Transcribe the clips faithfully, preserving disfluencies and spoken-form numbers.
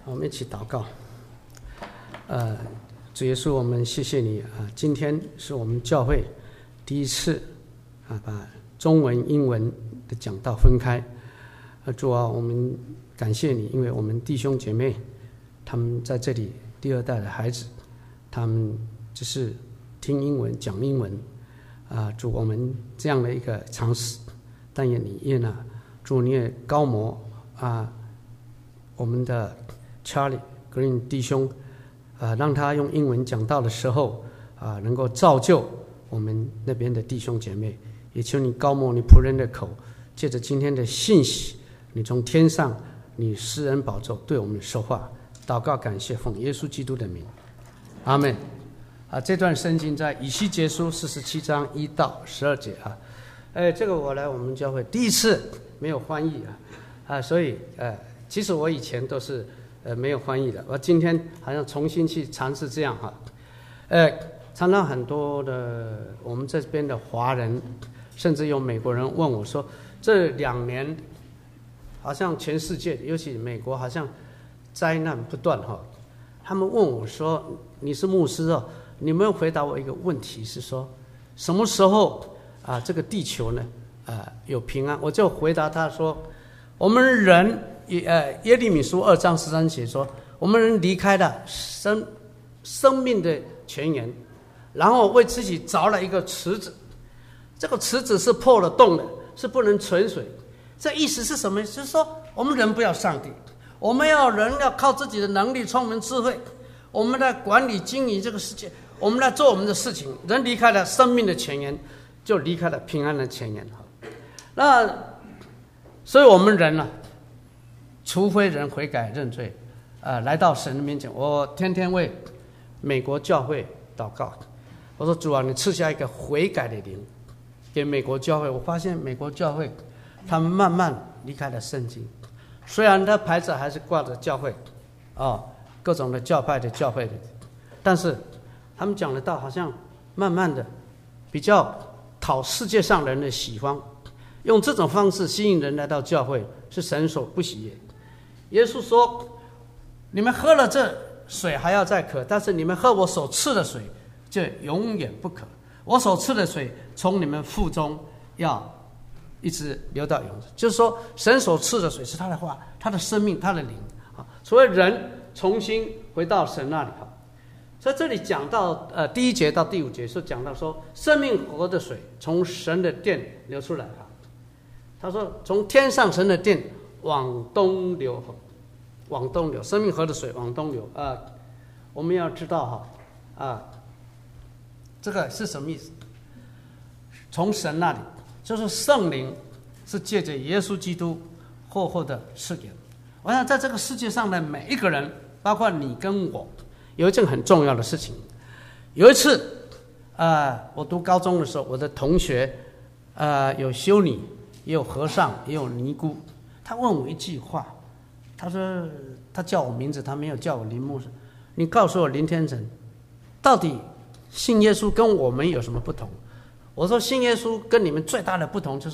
我们一起祷告。呃，主耶稣，我们谢谢你啊！今天是我们教会第一次啊，把中文、英文的讲道分开。啊，主啊，我们感谢你，因为我们弟兄姐妹他们在这里，第二代的孩子，他们只是听英文、讲英文啊。主，我们这样的一个尝试，但愿你悦纳。主，你也高摩啊，我们的 Charlie Green 弟兄，啊，让他用英文讲道的时候，啊，能够造就我们那边的弟兄姐妹。也求你高摩你仆人的口，借着今天的信息，你从天上，你施恩宝座对我们说话。祷告感谢，奉耶稣基督的名，阿们。啊，这段圣经在以西结书四十七章一到十二节啊。哎，这个我来我们教会第一次没有翻译啊，啊，所以呃，其实我以前都是呃没有翻译的，我今天好像重新去尝试这样哈，呃，常常很多的我们这边的华人，甚至有美国人问我说，这两年好像全世界，尤其美国好像灾难不断哈，他们问我说，你是牧师哦，你没有回答我一个问题是说，什么时候啊，这个地球呢，啊，有平安？我就回答他说，我们人，呃，耶利米书二章十三节说，我们人离开了生生命的泉源，然后为自己凿了一个池子，这个池子是破了洞的，是不能存水。这意思是什么？就是说，我们人不要上帝，我们要人要靠自己的能力、聪明、智慧，我们来管理、经营这个世界，我们来做我们的事情。人离开了生命的泉源，就离开了平安的泉源。那所以我们人呢、啊，除非人悔改认罪，呃，来到神的面前。我天天为美国教会祷告，我说主啊，你赐下一个悔改的灵给美国教会。我发现美国教会他们慢慢离开了圣经，虽然他牌子还是挂着教会啊、哦，各种的教派的教会的，但是他们讲的道好像慢慢的比较讨世界上人的喜欢，用这种方式吸引人来到教会，是神所不喜悦。耶稣说，你们喝了这水还要再渴，但是你们喝我所赐的水就永远不渴。我所赐的水从你们腹中要一直流到永生。就是说，神所赐的水是他的话，他的生命，他的灵啊。所以人重新回到神那里哈。在这里讲到呃第一节到第五节是讲到说，生命河的水从神的殿流出来哈。他说从天上神的殿往东流，往东流，生命河的水往东流啊、呃。我们要知道哈啊、呃，这个是什么意思？从神那里，就是圣灵是借着耶稣基督厚厚的赐给。我想在这个世界上的每一个人，包括你跟我，有一件很重要的事情。有一次，呃，我读高中的时候，我的同学，呃，有修女，也有和尚，也有尼姑。他问我一句话，他说他叫我名字，他没有叫我林牧师。你告诉我林天成，到底信耶稣跟我们有什么不同？我说信耶稣跟你们最大的不同就是，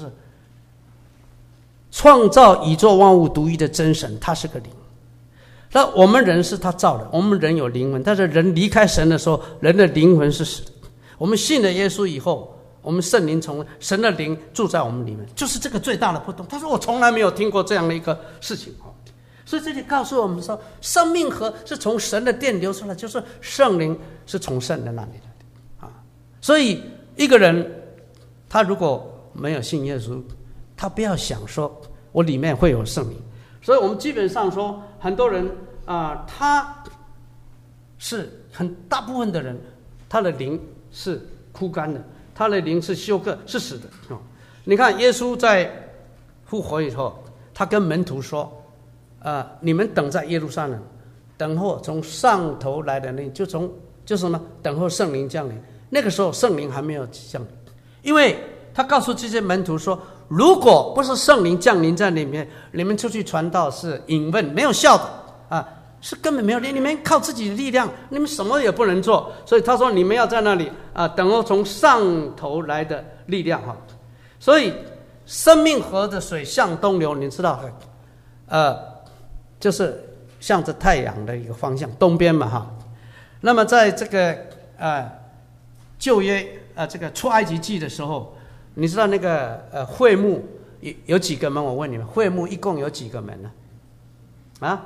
创造宇宙万物独一的真神，他是个灵。那我们人是他造的，我们人有灵魂，但是人离开神的时候，人的灵魂是死的。我们信了耶稣以后，我们圣灵从神的灵住在我们里面，就是这个最大的不同。他说我从来没有听过这样的一个事情，所以这里告诉我们说，生命河是从神的殿流出来，就是圣灵是从圣的那里来的啊。所以一个人他如果没有信耶稣，他不要想说我里面会有圣灵。所以我们基本上说，很多人啊、呃，他是很大部分的人，他的灵是枯干的，他的灵是休克，是死的。哦，你看耶稣在复活以后，他跟门徒说：“啊、呃，你们等在耶路撒冷，等候从上头来的那，就从就是什么，等候圣灵降临。那个时候圣灵还没有降临，因为他告诉这些门徒说。”如果不是圣灵降临在里面，你们出去传道是隐问，没有效的啊，是根本没有。你们靠自己的力量，你们什么也不能做。所以他说，你们要在那里啊，等候从上头来的力量哈。所以生命河的水向东流，你知道，呃，就是向着太阳的一个方向，东边嘛哈。那么在这个呃旧约呃这个出埃及记的时候，你知道那个呃会幕有有几个门？我问你们，会幕一共有几个门呢？啊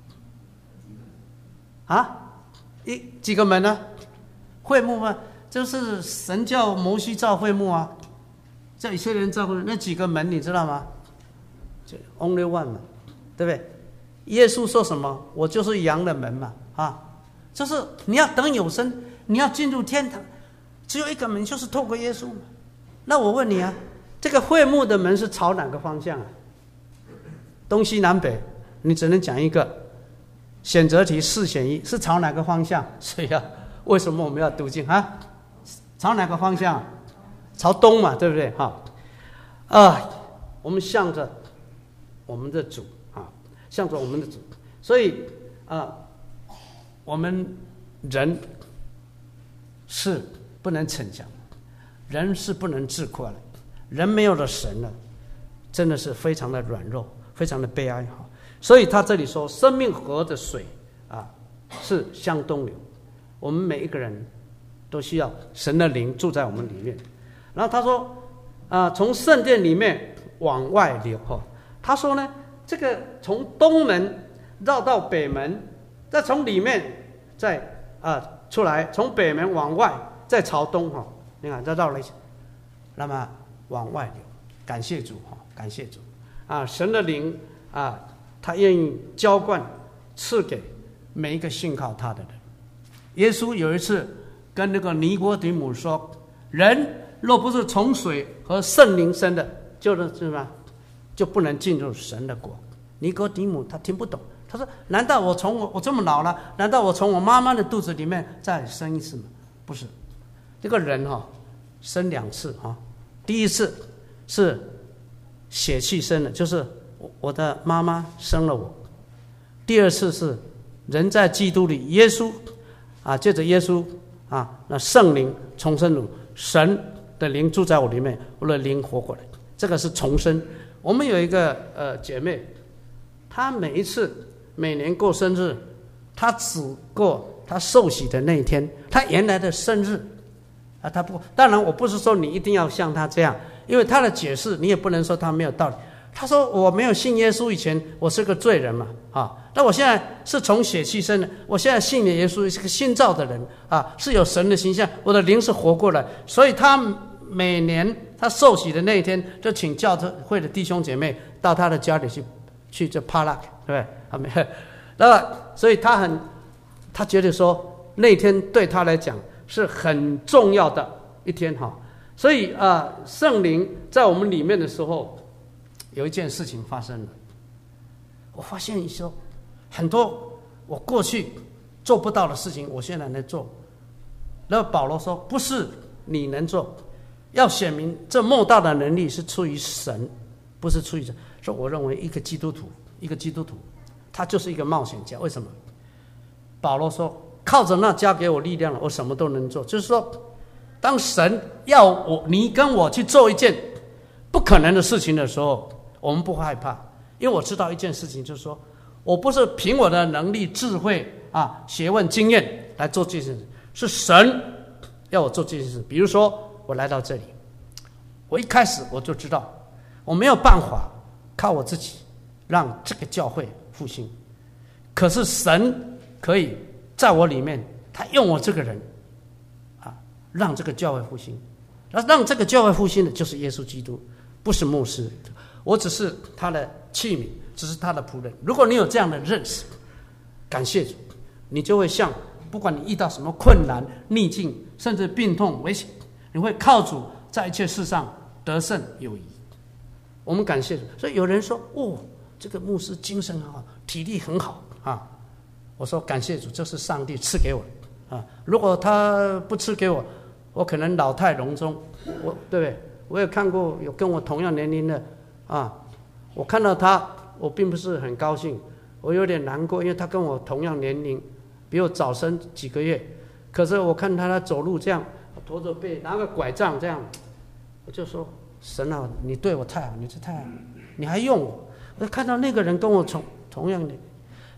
啊，一几个门呢？会幕嘛，就是神叫摩西造会幕啊，叫以色列人造会幕，那几个门你知道吗？就 only one 嘛，对不对？耶稣说什么？我就是羊的门嘛，啊，就是你要等有生，你要进入天堂，只有一个门，就是透过耶稣嘛。那我问你啊，这个会幕的门是朝哪个方向啊？东西南北，你只能讲一个。选择题四选一，是朝哪个方向？所以啊，为什么我们要读经啊？朝哪个方向？朝东嘛，对不对？哈，啊，我们向着我们的主啊，向着我们的主。所以啊，我们人是不能逞强，人是不能自夸的，人没有了神了，真的是非常的软弱，非常的悲哀哈。所以他这里说，生命河的水啊，是向东流。我们每一个人都需要神的灵住在我们里面。然后他说，啊，从圣殿里面往外流哈。他说呢，这个从东门绕到北门，再从里面再啊出来，从北门往外再朝东哈。你看这绕了一下，那么往外流。感谢主哈，感谢主啊，神的灵啊。他愿意浇灌赐给每一个信靠他的人。耶稣有一次跟那个尼哥底母说，人若不是从水和圣灵生的，就是什么，就不能进入神的国。尼哥底母他听不懂，他说，难道我从我我这么老了，难道我从我妈妈的肚子里面再生一次吗？不是，这个人哈、哦、生两次哈、哦，第一次是血气生的，就是我的妈妈生了我。第二次是人在基督里，耶稣啊，借着耶稣啊，那圣灵重生了，神的灵住在我里面，我的灵活过来，这个是重生。我们有一个呃姐妹，她每一次每年过生日，她只过她受洗的那一天，她原来的生日啊，她不，当然我不是说你一定要像她这样，因为她的解释你也不能说她没有道理。他说我没有信耶稣以前我是个罪人嘛，啊，那我现在是从血气生的，我现在信了耶稣，是个新造的人啊，是有神的形象，我的灵是活过来。所以他每年他受洗的那一天，就请教会的弟兄姐妹到他的家里去去这帕拉，对不对？那么所以他很他觉得说那天对他来讲是很重要的一天哈。所以啊，圣灵在我们里面的时候，有一件事情发生了，我发现说很多我过去做不到的事情，我现在能做。然后保罗说，不是你能做，要显明这莫大的能力是出于神，不是出于人。说我认为一个基督徒，一个基督徒他就是一个冒险家。为什么？保罗说，靠着那加给我力量了，我什么都能做。就是说，当神要我你跟我去做一件不可能的事情的时候，我们不害怕，因为我知道一件事情，就是说我不是凭我的能力、智慧啊、学问、经验来做这件事，是神要我做这件事。比如说，我来到这里，我一开始我就知道我没有办法靠我自己让这个教会复兴，可是神可以在我里面，他用我这个人啊，让这个教会复兴。让这个教会复兴的就是耶稣基督，不是牧师，我只是他的器皿，只是他的仆人。如果你有这样的认识，感谢主，你就会像不管你遇到什么困难、逆境，甚至病痛、危险，你会靠主在一切事上得胜有余。我们感谢主。所以有人说，哦，这个牧师精神很好，体力很好啊。我说感谢主，这是上帝赐给我的啊。如果他不赐给我，我可能老态龙钟，我对不对？我也看过有跟我同样年龄的啊，我看到他，我并不是很高兴，我有点难过，因为他跟我同样年龄，比我早生几个月。可是我看他他走路这样，驼着背，拿个拐杖这样，我就说：神啊，你对我太好，你是太好，你还用我。我看到那个人跟我同同样的，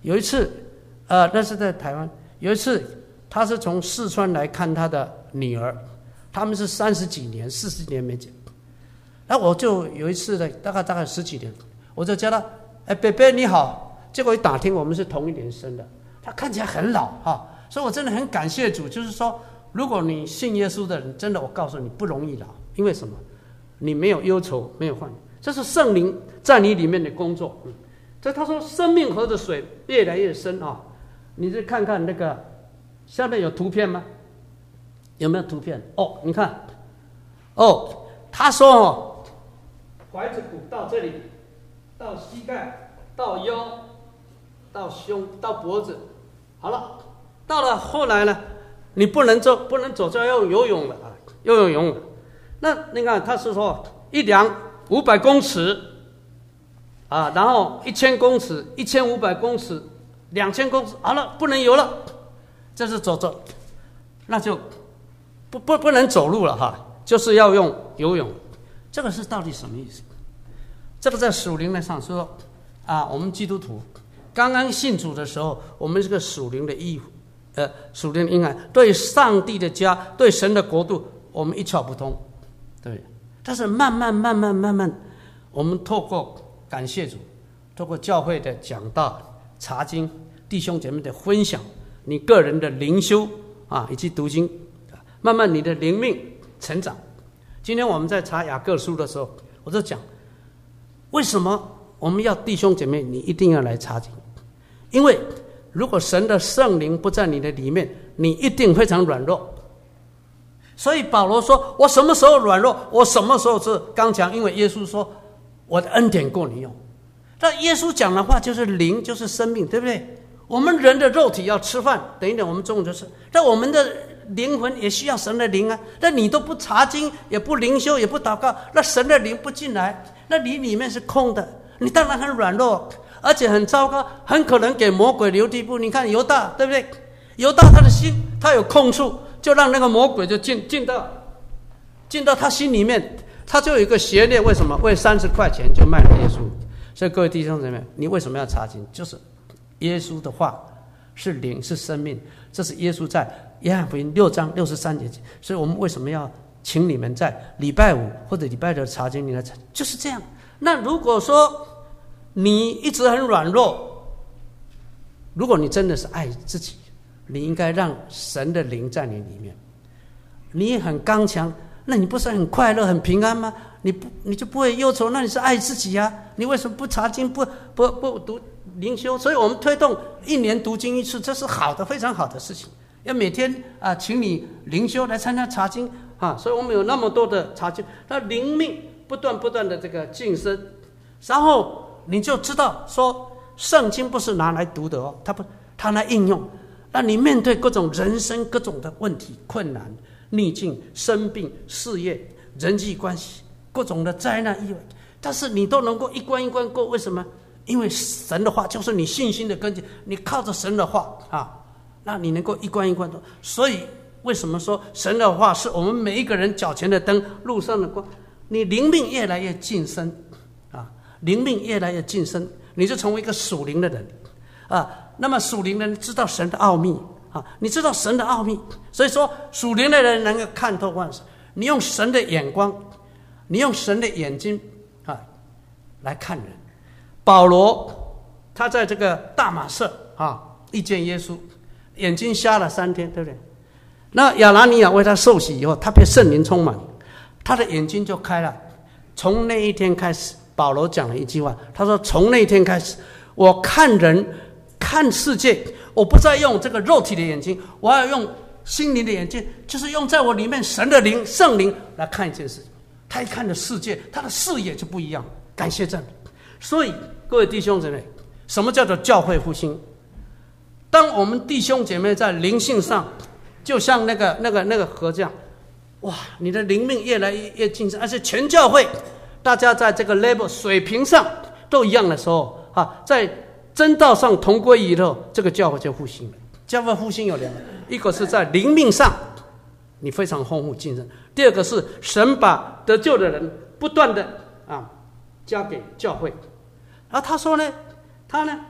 有一次，呃，那是在台湾，有一次他是从四川来看他的女儿，他们是三十几年、四十年没见。那我就有一次呢，大概大概十几年，我就叫他，哎，贝贝你好。结果一打听，我们是同一年生的，他看起来很老哈，所以我真的很感谢主，就是说，如果你信耶稣的人，真的我告诉你不容易老，因为什么？你没有忧愁，没有患，这是圣灵在你里面的工作。嗯，这他说生命河的水越来越深啊，你再看看那个下面有图片吗？有没有图片？哦，你看，哦，他说哦，踝子骨到这里，到膝盖，到腰，到胸，到脖子，好了，到了后来呢，你不能走，不能走就要用游泳了啊，游泳泳了。那你看他是说一量五百公尺，啊，然后一千公尺，一千五百公尺，两千公尺，好了，不能游了，这是走走，那就不不不能走路了哈，就是要用游泳。这个是到底什么意思？这个在属灵的上说啊，我们基督徒刚刚信主的时候，我们这个属灵的义，呃，属灵的婴孩，对上帝的家，对神的国度，我们一窍不通，对。但是慢慢慢慢慢慢，我们透过感谢主，透过教会的讲道、查经、弟兄姐妹的分享，你个人的灵修啊，以及读经，慢慢你的灵命成长。今天我们在查雅各书的时候，我就讲，为什么我们要弟兄姐妹你一定要来查经？因为如果神的圣灵不在你的里面，你一定非常软弱。所以保罗说，我什么时候软弱，我什么时候是刚强，因为耶稣说我的恩典够你用。那耶稣讲的话就是灵，就是生命，对不对？我们人的肉体要吃饭，等一点我们中午就吃，但我们的灵魂也需要神的灵啊。那你都不查经，也不灵修，也不祷告，那神的灵不进来，那你里面是空的，你当然很软弱，而且很糟糕，很可能给魔鬼留地步。你看犹大，对不对？犹大他的心，他有空处，就让那个魔鬼就进进到进到他心里面，他就有一个邪念。为什么？为三十块钱就卖了耶稣。所以各位弟兄姊妹，你为什么要查经？就是耶稣的话是灵，是生命，这是耶稣在约翰福音六章六十三节。所以我们为什么要请你们在礼拜五或者礼拜六查经？你来查，就是这样。那如果说你一直很软弱，如果你真的是爱自己，你应该让神的灵在你里面。你很刚强，那你不是很快乐很平安吗？你不你就不会忧愁，那你是爱自己啊。你为什么不查经，不不不读灵修？所以我们推动一年读经一次，这是好的，非常好的事情。要每天啊，请你灵修来参加查经啊。所以我们有那么多的查经，那灵命不断不断的这个晋升，然后你就知道说，圣经不是拿来读的哦，它不，它来应用。那你面对各种人生各种的问题、困难、逆境、生病、事业、人际关系、各种的灾难意外，但是你都能够一关一关过。为什么？因为神的话就是你信心的根基，你靠着神的话啊，那你能够一关一关过。所以为什么说神的话是我们每一个人脚前的灯，路上的光？你灵命越来越晋升啊，灵命越来越晋升，你就成为一个属灵的人啊。那么属灵的人知道神的奥秘啊，你知道神的奥秘，所以说属灵的人能够看透万事。你用神的眼光，你用神的眼睛啊来看人。保罗他在这个大马色啊遇见耶稣，眼睛瞎了三天，对不对？那亚拿尼亚为他受洗以后，他被圣灵充满，他的眼睛就开了。从那一天开始，保罗讲了一句话，他说：“从那一天开始，我看人。”看世界，我不再用这个肉体的眼睛，我要用心灵的眼睛，就是用在我里面神的灵、圣灵来看一件事情。他一看的世界，他的视野就不一样。感谢赞美。所以各位弟兄姐妹，什么叫做教会复兴？当我们弟兄姐妹在灵性上，就像那个那个那个河这样，哇，你的灵命越来越越晋升，而且全教会大家在这个 level 水平上都一样的时候啊，在真道上同归于后，这个教会就复兴了。教会复兴有两个，一个是在灵命上你非常丰富晋升，第二个是神把得救的人不断的啊交给教会。然后他说呢，他呢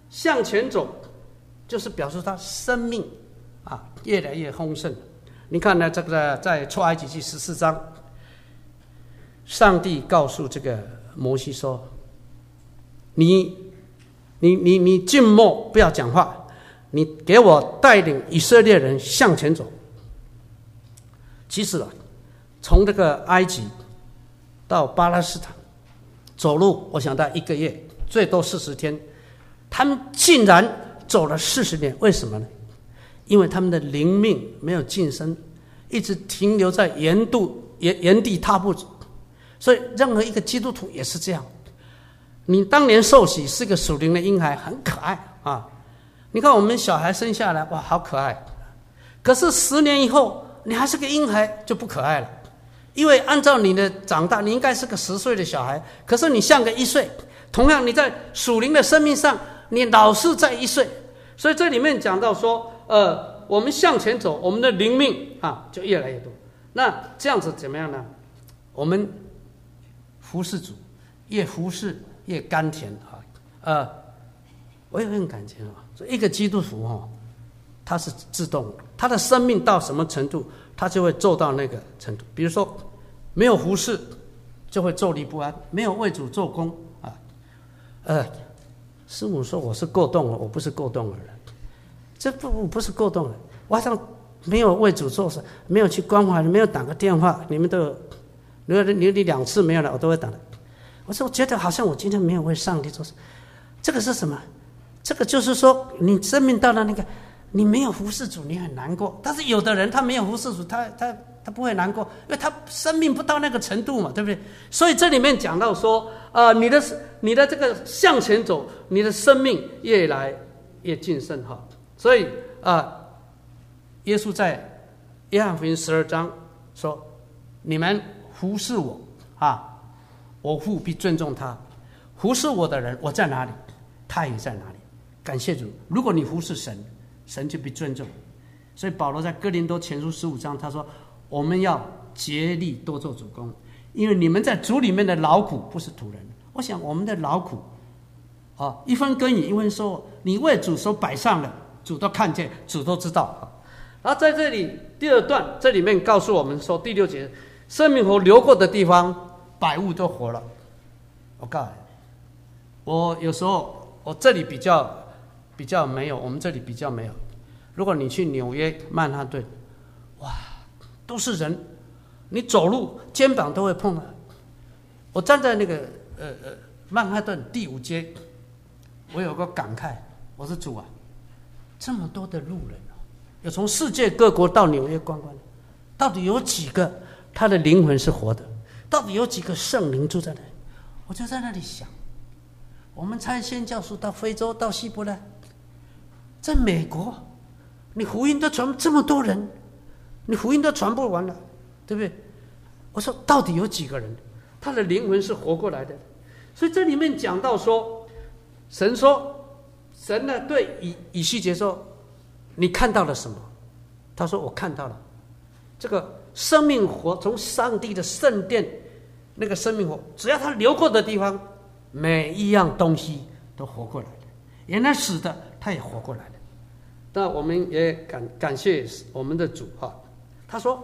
向前走，就是表示他生命啊越来越丰盛。你看呢，这个在出埃及记十四章，上帝告诉这个摩西说：“你、你、你、你静默，不要讲话，你给我带领以色列人向前走。”其实啊，从这个埃及到巴勒斯坦走路，我想到一个月，最多四十天。他们竟然走了四十年，为什么呢？因为他们的灵命没有晋升，一直停留在原度原原地踏步。所以任何一个基督徒也是这样。你当年受洗是个属灵的婴孩，很可爱啊！你看我们小孩生下来，哇，好可爱。可是十年以后，你还是个婴孩，就不可爱了。因为按照你的长大，你应该是个十岁的小孩，可是你像个一岁。同样，你在属灵的生命上，你老是在一岁。所以这里面讲到说，呃，我们向前走，我们的灵命啊就越来越多。那这样子怎么样呢？我们服侍主，越服侍越甘甜啊。呃，我也很感觉啊，一个基督徒哈，他是自动的，他的生命到什么程度，他就会做到那个程度。比如说，没有服侍，就会坐立不安；没有为主做工啊，呃。师母说我是过动了，我不是过动的人，这不我不是过动了，我好像没有为主做事，没有去关怀，没有打个电话，你们都有，如果你你两次没有了，我都会打的。我说我觉得好像我今天没有为上帝做事，这个是什么？这个就是说你生命到了那个，你没有服侍主，你很难过。但是有的人他没有服侍主，他他他不会难过，因为他生命不到那个程度嘛，对不对？所以这里面讲到说，呃，你的你的这个向前走，你的生命越来越晋升哈。所以啊、呃，耶稣在约翰福音十二章说：“你们服侍我啊，我父必尊重他。服侍我的人，我在哪里，他也在哪里。感谢主，如果你服侍神，神就必尊重。所以保罗在哥林多前书十五章他说。”我们要竭力多做主工，因为你们在主里面的劳苦不是徒然。我想我们的劳苦，啊，一分耕耘一分收获，你为主所摆上了，主都看见，主都知道。然后在这里第二段，这里面告诉我们说，第六节，生命河流过的地方，百物都活了。我告诉你，我有时候我这里比较比较没有，我们这里比较没有。如果你去纽约曼哈顿，哇！都是人，你走路肩膀都会碰到。我站在那个呃呃曼哈顿第五街，我有个感慨，我说主啊，这么多的路人啊，有从世界各国到纽约观光，到底有几个他的灵魂是活的？到底有几个圣灵住在那里？我就在那里想，我们差宣教书到非洲到希伯来，在美国，你福音都传这么多人。你福音都传不完了，对不对？我说到底有几个人，他的灵魂是活过来的？所以这里面讲到说，神说，神呢对以以西结说，你看到了什么？他说我看到了这个生命火从上帝的圣殿那个生命火，只要它流过的地方，每一样东西都活过来了。原来死的，他也活过来了。那我们也感感谢我们的主哈。他说：“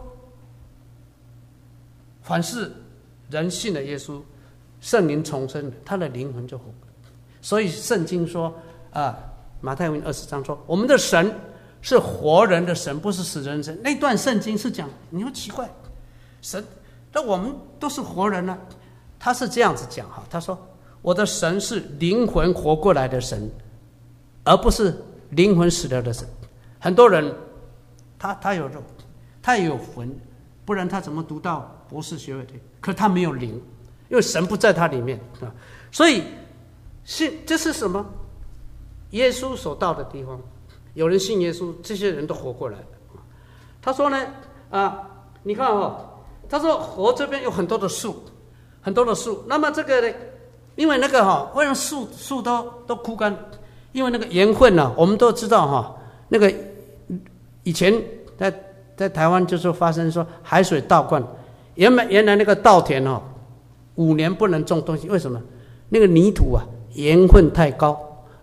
凡是人信了耶稣，圣灵重生，他的灵魂就活。所以圣经说啊，马太福音二十章说，我们的神是活人的神，不是死人的神。那段圣经是讲，你说奇怪，神，那我们都是活人呢、啊。他是这样子讲哈，他说我的神是灵魂活过来的神，而不是灵魂死了的神。很多人，他他有肉。”他也有魂，不然他怎么读到博士学位的？可他没有灵，因为神不在他里面啊。所以信这是什么？耶稣所到的地方，有人信耶稣，这些人都活过来了。他说呢，啊，你看哦，他说河这边有很多的树，很多的树。那么这个呢，因为那个哈，为什么树树都都枯干？因为那个盐分呢、啊，我们都知道哈，那个以前在。在台湾就是发生说海水倒灌，原来原来那个稻田哦，五年不能种东西，为什么？那个泥土啊盐分太高，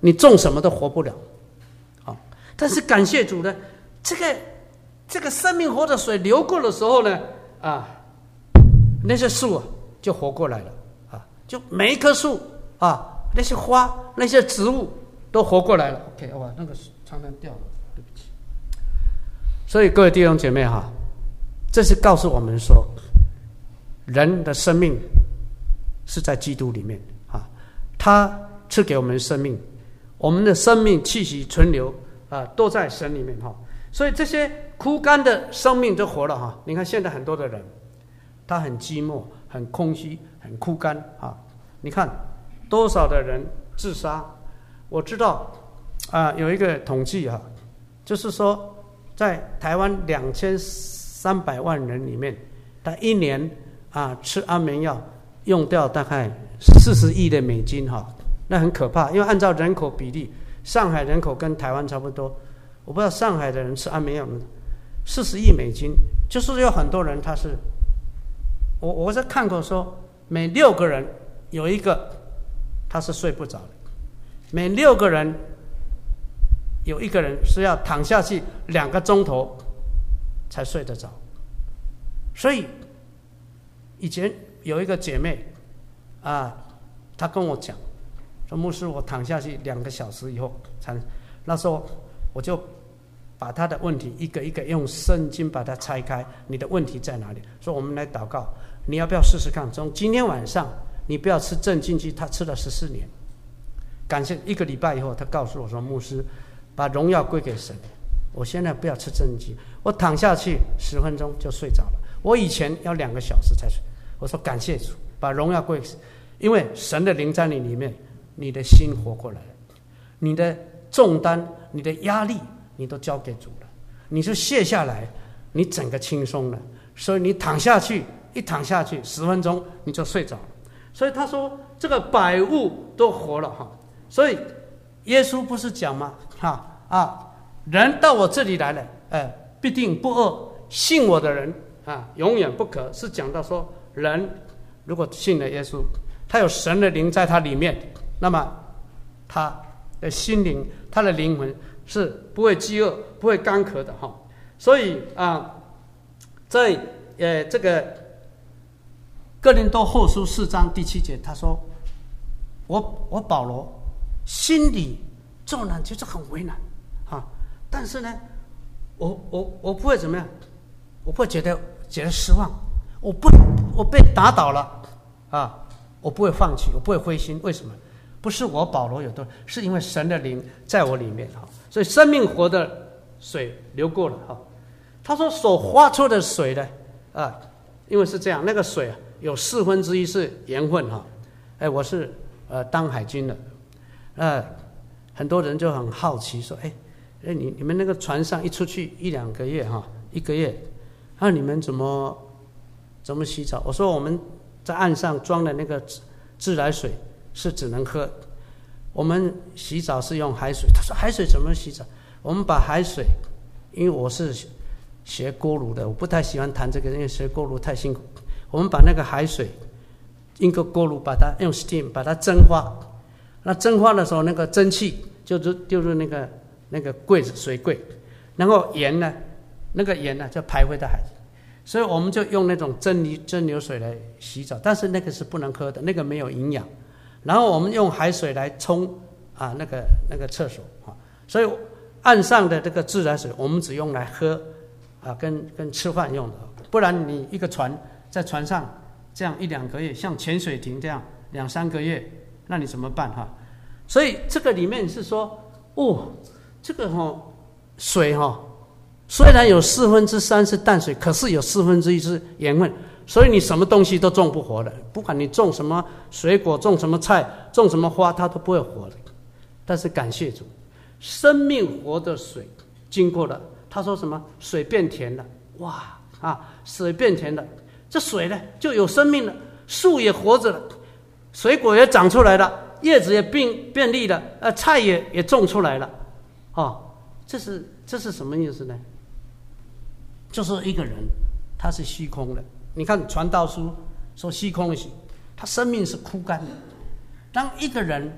你种什么都活不了。啊，但是感谢主呢，这个这个生命活的水流过的时候呢，啊，那些树啊就活过来了啊，就每一棵树啊，那些花那些植物都活过来了。OK， 哇，那个常常掉了，对不起。所以各位弟兄姐妹哈，这是告诉我们说，人的生命是在基督里面啊，他赐给我们生命，我们的生命气息存留啊，都在神里面哈。所以这些枯干的生命就活了哈。你看现在很多的人，他很寂寞、很空虚、很枯干啊。你看多少的人自杀？我知道啊，有一个统计哈，就是说在台湾两千三百万人里面，他一年啊吃安眠药用掉大概四十亿的美金哈，那很可怕。因为按照人口比例，上海人口跟台湾差不多。我不知道上海的人吃安眠药四十亿美金，就是有很多人他是，我我在看过说，每六个人有一个他是睡不着的，每六个人有一个人是要躺下去两个钟头才睡得着。所以以前有一个姐妹啊，她跟我讲说，牧师，我躺下去两个小时以后才，那时候我就把他的问题一个一个用圣经把它拆开，你的问题在哪里？说我们来祷告，你要不要试试看？从今天晚上你不要吃镇静剂，他吃了十四年，感谢一个礼拜以后，他告诉我说，牧师，把荣耀归给神，我现在不要吃镇静剂，我躺下去十分钟就睡着了。我以前要两个小时才睡。我说感谢主，把荣耀归给神，因为神的灵在你里面，你的心活过来了，你的重担、你的压力，你都交给主了，你就卸下来，你整个轻松了。所以你躺下去，一躺下去十分钟你就睡着了。所以他说这个百物都活了哈。所以耶稣不是讲吗？哈啊，人到我这里来了，呃，必定不饿，信我的人啊，永远不渴。是讲到说，人如果信了耶稣，他有神的灵在他里面，那么他的心灵、他的灵魂是不会饥饿、不会干渴的哈。所以啊，在呃这个哥林多后书四章第七节，他说：“我我保罗心里纵然就是很为难啊，但是呢，我我我不会怎么样，我不会觉得觉得失望，我不我被打倒了啊，我不会放弃，我不会灰心。为什么？不是我保罗有多，是因为神的灵在我里面哈。所以生命活的水流过了哈。他说所发出的水呢，啊，因为是这样，那个水啊有四分之一是盐分哈。哎，我是呃当海军的，呃，很多人就很好奇说，哎，哎你你们那个船上一出去一两个月哈，一个月，那、啊、你们怎么怎么洗澡？我说我们在岸上装的那个自来水是只能喝，我们洗澡是用海水。他说海水怎么洗澡？我们把海水，因为我是学锅炉的，我不太喜欢谈这个，因为学锅炉太辛苦。我们把那个海水，一个锅炉把它用 steam 把它蒸发，那蒸发的时候，那个蒸汽就是就是那个那个柜子水柜，然后盐呢，那个盐呢就排回到海里。所以我们就用那种蒸馏蒸馏水来洗澡，但是那个是不能喝的，那个没有营养。然后我们用海水来冲啊那个那个厕所啊，所以岸上的这个自来水我们只用来喝啊，跟跟吃饭用的。不然你一个船在船上这样一两个月，像潜水艇这样两三个月，那你怎么办哈？所以这个里面是说，哦，这个哈、哦、水哈、哦。虽然有四分之三是淡水，可是有四分之一是盐分，所以你什么东西都种不活的。不管你种什么水果，种什么菜，种什么花，它都不会活的。但是感谢主，生命活的水经过了，他说什么？水变甜了，哇啊，水变甜了，这水呢就有生命了，树也活着了，水果也长出来了，叶子也变变绿了，呃，菜也也种出来了，哦，这是这是什么意思呢？就是一个人，他是虚空的。你看传道书说虚空的虚，他生命是枯干的。当一个人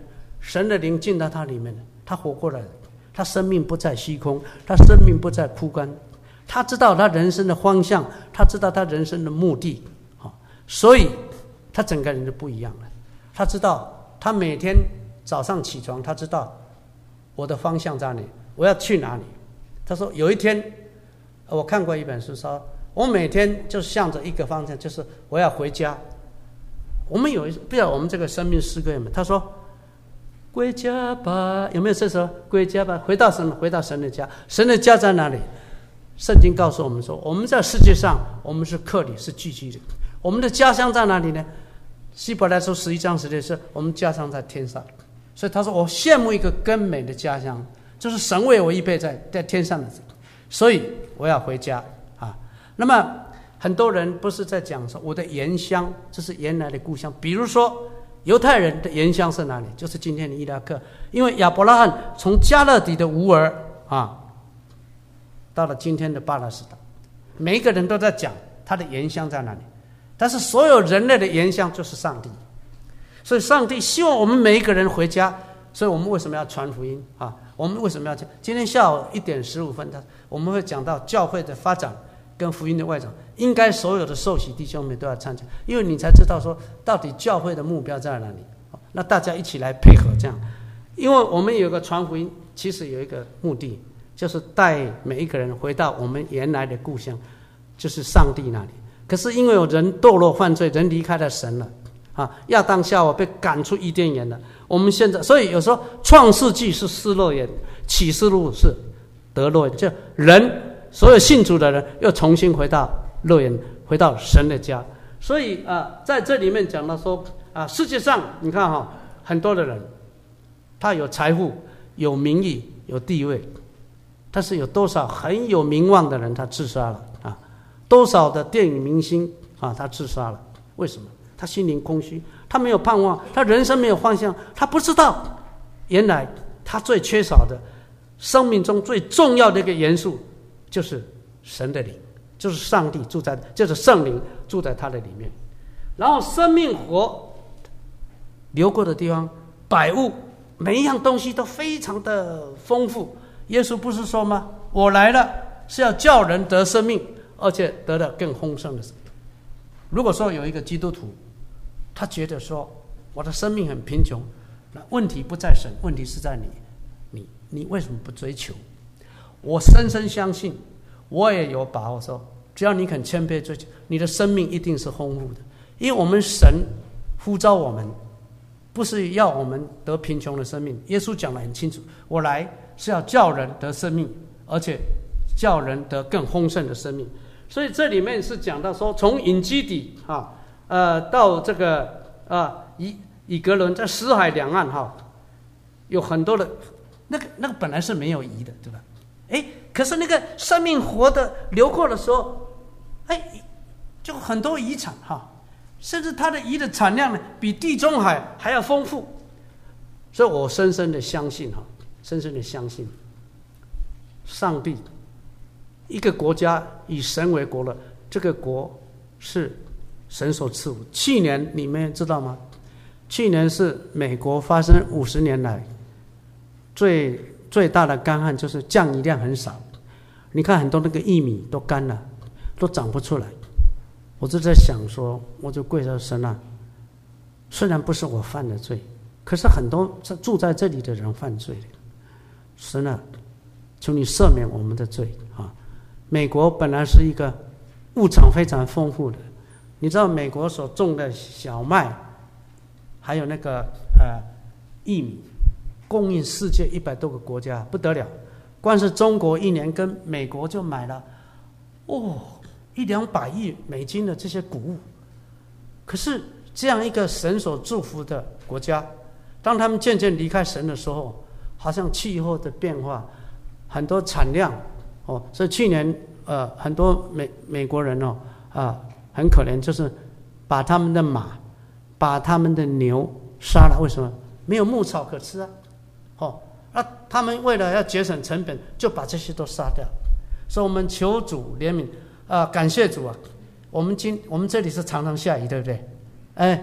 神的灵进到他里面了，他活过来了，他生命不再虚空，他生命不再枯干，他知道他人生的方向，他知道他人生的目的，所以他整个人就不一样了。他知道他每天早上起床，他知道我的方向在哪里，我要去哪里。他说有一天我看过一本书说，我每天就向着一个方向，就是我要回家。我们有一不知道我们这个生命诗歌有没有？他说归家吧，有没有这首归家吧？回到神，回到神的家。神的家在哪里？圣经告诉我们说，我们在世界上，我们是客旅，是寄居的。我们的家乡在哪里呢？希伯来书十一章十节是我们家乡在天上。所以他说我羡慕一个更美的家乡，就是神为我预备在在天上的，所以我要回家啊。那么很多人不是在讲说我的原乡，这是原来的故乡。比如说犹太人的原乡是哪里？就是今天的伊拉克，因为亚伯拉罕从加勒底的乌尔啊，到了今天的巴勒斯坦，每一个人都在讲他的原乡在哪里。但是所有人类的原乡就是上帝，所以上帝希望我们每一个人回家。所以我们为什么要传福音啊？我们为什么要讲？今天下午一点十五分，我们会讲到教会的发展跟福音的外展，应该所有的受洗弟兄们都要参加，因为你才知道说到底教会的目标在哪里。那大家一起来配合这样，因为我们有个传福音，其实有一个目的，就是带每一个人回到我们原来的故乡，就是上帝那里。可是因为有人堕落犯罪，人离开了神了啊，亚当夏娃被赶出伊甸园了。我们现在，所以有时候创世纪是失乐园，启示录是得乐园，就人所有信主的人又重新回到乐园，回到神的家。所以啊，在这里面讲到说啊，世界上你看哈、哦，很多的人他有财富、有名誉、有地位，但是有多少很有名望的人他自杀了啊？多少的电影明星啊他自杀了？为什么？他心灵空虚，他没有盼望，他人生没有方向，他不知道原来他最缺少的生命中最重要的一个元素就是神的灵，就是上帝住在，就是圣灵住在他的里面。然后生命火流过的地方，百物每一样东西都非常的丰富。耶稣不是说吗？我来了是要叫人得生命，而且得了更丰盛的生命。如果说有一个基督徒，他觉得说我的生命很贫穷，那问题不在神，问题是在你，你你为什么不追求？我深深相信，我也有把握说，只要你肯谦卑追求，你的生命一定是丰富的。因为我们神呼召我们，不是要我们得贫穷的生命。耶稣讲得很清楚，我来是要叫人得生命，而且叫人得更丰盛的生命。所以这里面是讲到说，从隐基底啊，呃，到这个啊以以格伦，在死海两岸哈，有很多的那个那个本来是没有鱼的，对吧？哎，可是那个生命活的流过的时候，哎，就很多渔产哈，甚至它的鱼的产量呢，比地中海还要丰富。所以我深深的相信哈，深深的相信，上帝。一个国家以神为国了，这个国是神所赐福。去年你们知道吗？去年是美国发生五十年来最最大的干旱，就是降雨量很少。你看很多那个玉米都干了，都长不出来。我就在想说，我就跪着神啊，虽然不是我犯的罪，可是很多住在这里的人犯罪了。神啊，求你赦免我们的罪啊！美国本来是一个物产非常丰富的，你知道美国所种的小麦，还有那个呃玉米，供应世界一百多个国家，不得了。光是中国一年跟美国就买了哦一两百亿美金的这些谷物。可是这样一个神所祝福的国家，当他们渐渐离开神的时候，好像气候的变化，很多产量。哦，所以去年呃很多美美国人哦啊很可怜，就是把他们的马、把他们的牛杀了，为什么？没有牧草可吃啊！哦，那他们为了要节省成本，就把这些都杀掉。所以我们求主怜悯啊，感谢主啊！我们今我们这里是常常下雨，对不对？哎，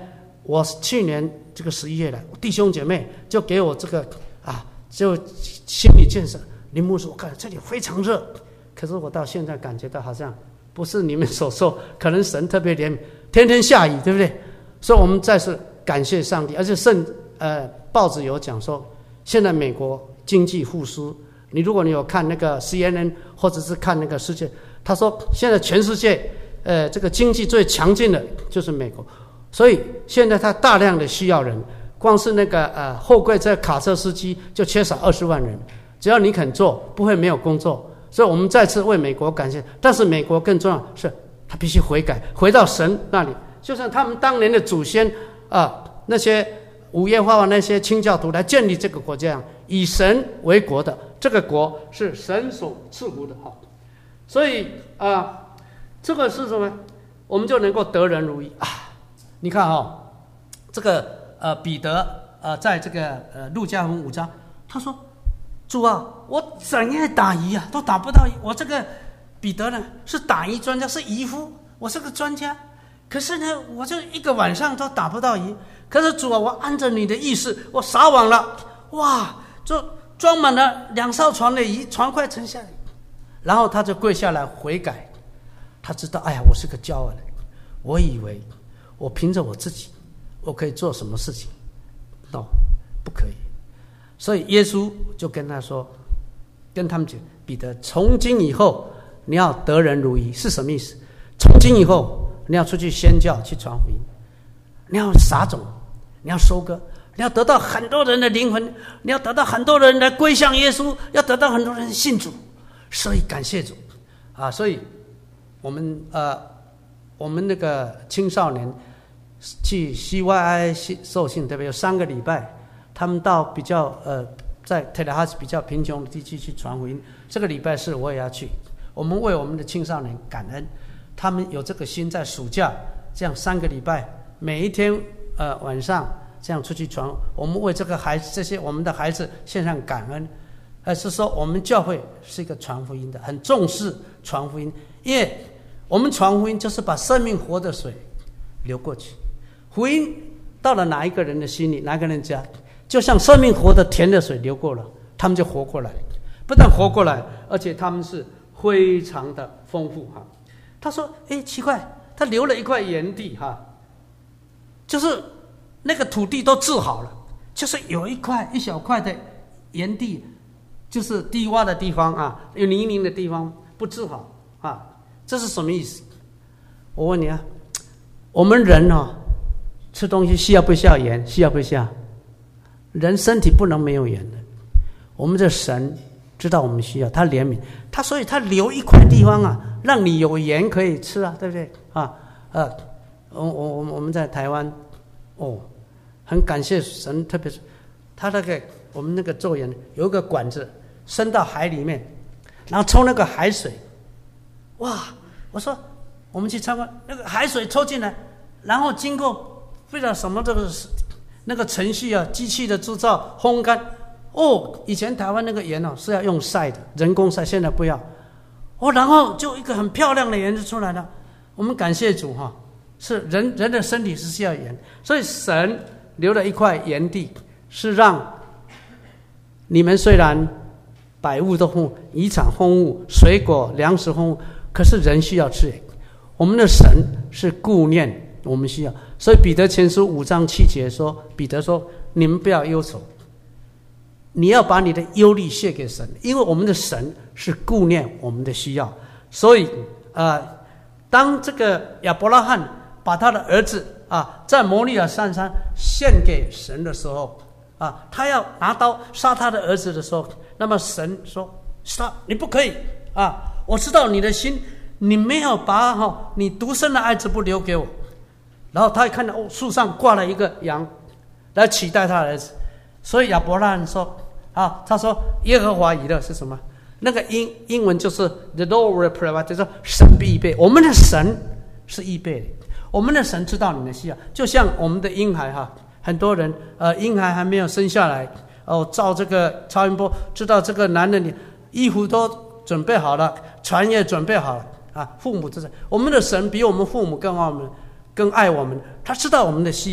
我去年这个十一月来，弟兄姐妹就给我这个啊，就心理建设。林牧师，我看这里非常热，可是我到现在感觉到好像不是你们所说，可能神特别怜悯，天天下雨，对不对？所以我们再次感谢上帝。而且圣呃报纸有讲说，现在美国经济复苏，你如果你有看那个 C N N 或者是看那个世界，他说现在全世界呃这个经济最强劲的就是美国，所以现在他大量的需要人，光是那个呃货柜车卡车司机就缺少二十万人。只要你肯做，不会没有工作。所以我们再次为美国感谢。但是美国更重要是，他必须悔改，回到神那里。就像他们当年的祖先啊、呃，那些五耶和华那些清教徒来建立这个国家，以神为国的这个国是神所赐福的。好，所以啊、呃，这个是什么？我们就能够得人如意啊！你看哦，这个呃彼得呃在这个呃路加福音五章，他说。主啊，我怎样打鱼啊，都打不到鱼。我这个彼得呢，是打鱼专家，是渔夫，我是个专家。可是呢，我就一个晚上都打不到鱼。可是主啊，我按照你的意思，我撒网了，哇，就装满了两艘船的鱼，船快沉下来。然后他就跪下来悔改，他知道，哎呀，我是个骄傲的人，我以为我凭着我自己，我可以做什么事情 ？no， 不可以。所以耶稣就跟他说，跟他们讲，彼得，从今以后你要得人如意，是什么意思？从今以后你要出去宣教，去传福音，你要撒种，你要收割，你要得到很多人的灵魂，你要得到很多人来归向耶稣，要得到很多人信主。所以感谢主啊！所以我们呃，我们那个青少年去 C Y I 受训，对不对？有三个礼拜。他们到比较呃，在特拉哈斯比较贫穷的地区去传福音。这个礼拜四我也要去。我们为我们的青少年感恩，他们有这个心，在暑假这样三个礼拜，每一天呃晚上这样出去传。我们为这个孩子，这些我们的孩子献上感恩。呃，是说我们教会是一个传福音的，很重视传福音，因为我们传福音就是把生命活的水流过去。福音到了哪一个人的心里，哪一个人家？就像生命活的甜的水流过了，他们就活过来。不但活过来，而且他们是非常的丰富哈。他说：“哎，奇怪，他留了一块盐地哈，就是那个土地都治好了，就是有一块一小块的盐地，就是低洼的地方啊，有泥泞的地方不治好啊，这是什么意思？我问你啊，我们人哦，吃东西需要不需要盐？需要不需要？人身体不能没有盐的。我们的神知道我们需要，他怜悯他，所以他留一块地方啊，让你有盐可以吃啊，对不对啊？呃，我我我我们在台湾，哦，很感谢神，特别是他那个我们那个做盐有一个管子伸到海里面，然后抽那个海水，哇！我说我们去参观，那个海水抽进来，然后经过不知道什么这个那个程序啊，机器的制造烘干。哦，以前台湾那个盐哦是要用晒的，人工晒，现在不要。哦，然后就一个很漂亮的盐就出来了。我们感谢主哈、哦，是人人的身体是需要盐，所以神留了一块盐地，是让你们虽然百物都丰富，渔场丰富，水果粮食丰富，可是人需要吃盐。我们的神是顾念我们需要，所以彼得前书五章七节说，彼得说：“你们不要忧愁。”你要把你的忧虑卸给神，因为我们的神是顾念我们的需要。所以呃，当这个亚伯拉罕把他的儿子啊在摩利亚山上献给神的时候啊，他要拿刀杀他的儿子的时候，那么神说：“杀，你不可以啊！我知道你的心，你没有把哈、哦、你独生的儿子不留给我。”然后他一看到哦，树上挂了一个羊来取代他的儿子。所以亚伯拉罕说啊，他说耶和华以勒是什么？那个英英文就是 the Lord will provide， 就是说神必预备。我们的神是预备的，我们的神知道你的需要。就像我们的婴孩哈，很多人呃婴孩还没有生下来哦，照这个超音波知道这个男人的衣服都准备好了，船也准备好了啊。父母知道，我们的神比我们父母更爱我们，更爱我们，他知道我们的需要。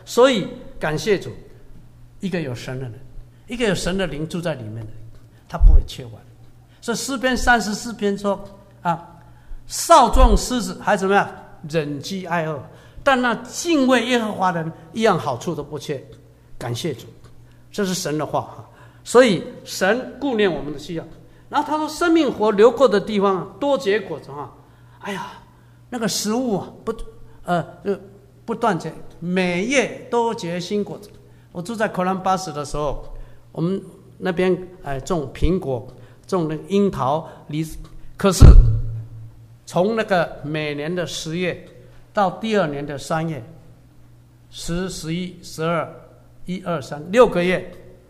所以感谢主，一个有神的人，一个有神的灵住在里面的人，他不会缺乏。所以诗篇三十四篇说啊，少壮狮子还怎么样？忍饥挨饿，但那敬畏耶和华的人一样好处都不缺。感谢主，这是神的话哈。所以神顾念我们的需要。然后他说，生命河流过的地方多结果子哈。哎呀，那个食物啊，不呃不断结，每夜都结新果子。我住在科兰巴斯的时候，我们那边哎种苹果，种那个樱桃、梨子，可是从那个每年的十月到第二年的三月，十、十一、十二、一二三六个月，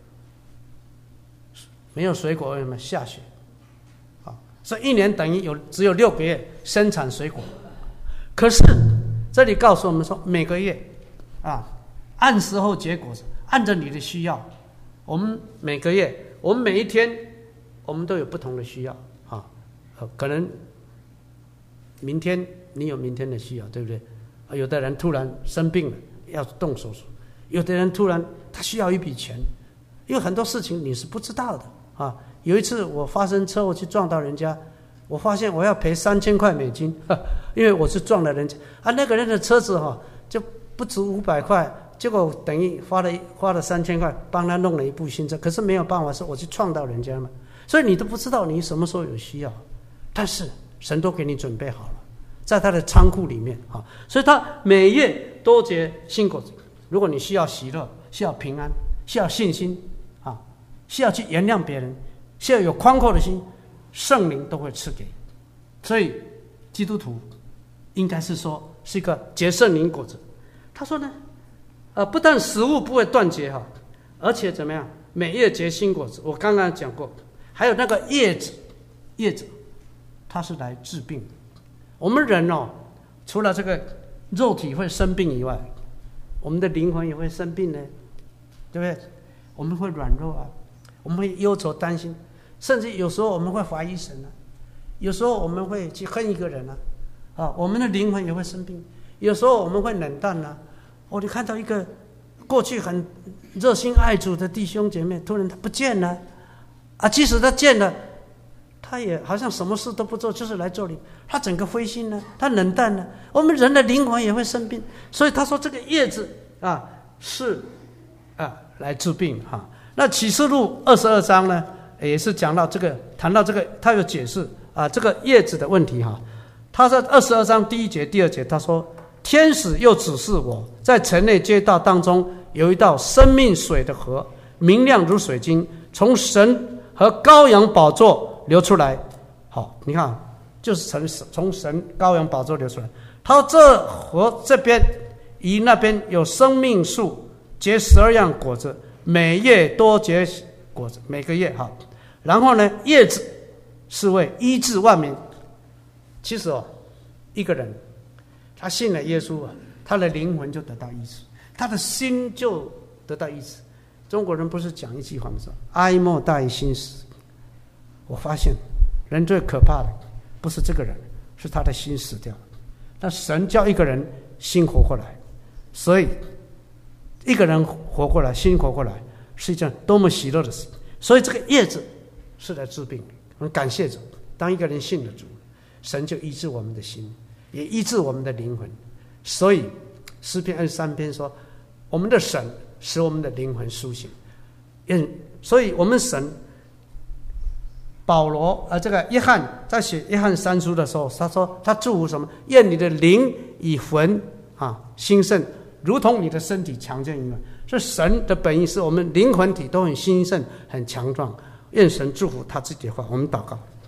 没有水果，为什么？下雪。好，所以一年等于有只有六个月生产水果。可是这里告诉我们说，每个月啊，按时候结果子，按照你的需要。我们每个月，我们每一天，我们都有不同的需要啊。可能明天你有明天的需要，对不对？有的人突然生病了，要动手术；有的人突然他需要一笔钱，因为很多事情你是不知道的啊。有一次我发生车祸去撞到人家，我发现我要赔三千块美金，因为我是撞了人家啊。那个人的车子哈、啊、就不值五百块，结果等于花了花了三千块帮他弄了一部新车，可是没有办法，是我去撞到人家嘛。所以你都不知道你什么时候有需要，但是神都给你准备好了，在他的仓库里面啊。所以他每月多结新果子。如果你需要喜乐，需要平安，需要信心啊，需要去原谅别人，需要有宽阔的心，圣灵都会赐给。所以基督徒应该是说是一个结圣灵果子。他说呢，呃，不但食物不会断绝哈，而且怎么样？每月结新果子。我刚刚讲过，还有那个叶子，叶子，它是来治病。我们人哦，除了这个肉体会生病以外，我们的灵魂也会生病呢，对不对？我们会软弱啊，我们会忧愁担心，甚至有时候我们会怀疑神啊，有时候我们会去恨一个人啊，啊，我们的灵魂也会生病。有时候我们会冷淡啊，哦，你看到一个过去很热心爱主的弟兄姐妹，突然他不见了，啊，即使他见了，他也好像什么事都不做，就是来做你，他整个灰心了，他冷淡了。我们人的灵魂也会生病，所以他说这个叶子啊是啊来治病哈、啊。那启示录二十二章呢，也是讲到这个，谈到这个，他有解释啊这个叶子的问题哈、啊。他在二十二章第一节、第二节，他说天使又指示我，在城内街道当中有一道生命水的河，明亮如水晶，从神和羔羊宝座流出来。好，你看，就是从从神羔羊宝座流出来。他说这河这边与那边有生命树，结十二样果子，每月多结果子，每个月哈。然后呢，叶子是为医治万民。其实哦，一个人他信了耶稣啊，他的灵魂就得到医治，他的心就得到医治。中国人不是讲一句话吗？说哀莫大于心死。我发现人最可怕的不是这个人，是他的心死掉了。那神叫一个人心活过来，所以一个人活过来，心活过来，是一件多么喜乐的事。所以这个叶子是来治病的。我们感谢主，当一个人信了主，神就医治我们的心，也医治我们的灵魂。所以诗篇二十三篇说，我们的神使我们的灵魂苏醒。嗯，所以我们神保罗呃，这个约翰在写约翰三书的时候，他说他祝福什么？愿你的灵与魂啊兴盛，如同你的身体强健一样。是神的本意，是我们灵魂体都很兴盛、很强壮。愿神祝福他自己的话，我们祷告。